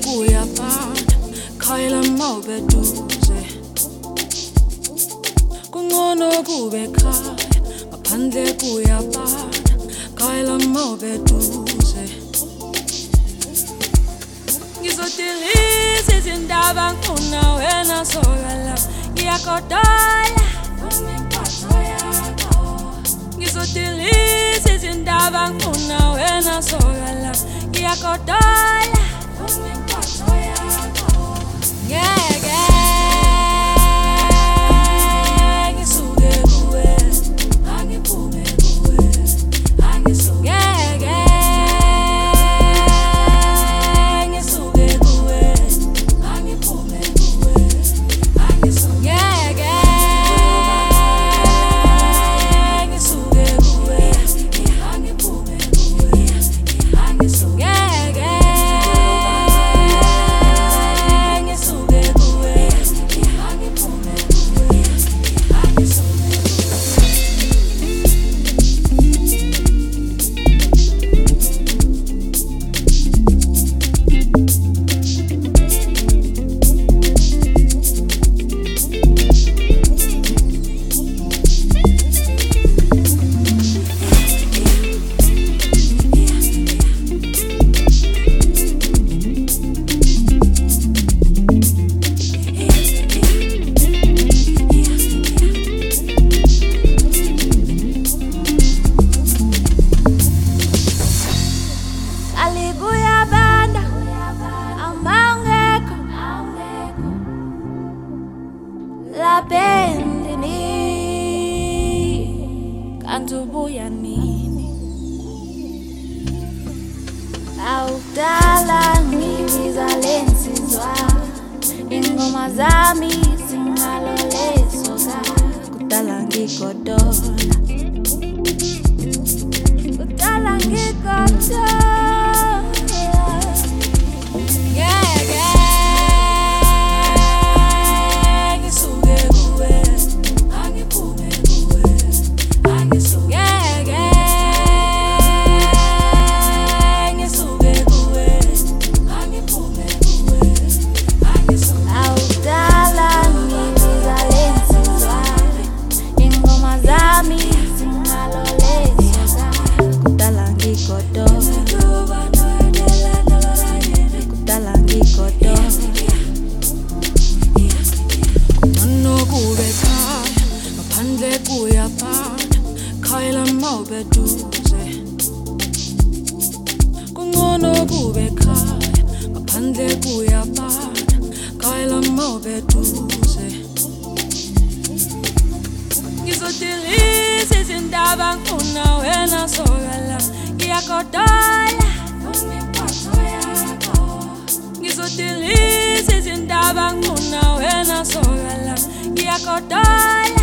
kuyapanda khayela mawubeduze kungono kube khaya ngaphandle kuyapanda khayela mawubeduze ngizodiliza izindaba ngifuna wena sola ngiyakodola ngempatho yakho ngizodiliza izindaba ngifuna wena sola ngiyakodola ngempatho yakho ngeke ngisuke kuwe angiphume kuwe angisuke Kantubuya nini awudala ngibizalensizwa ingoma zami singalolesoka kudala ngigodola kudala ngigodola khayela mawubeduze kungono kube khaya ngaphandle kuyapanda khayela mawubeduze ngizodiliza izindaba ngifuna wena sola ngiyakodola ngempatho yakho ngizodiliza izindaba ngifuna wena sola ngiyakodola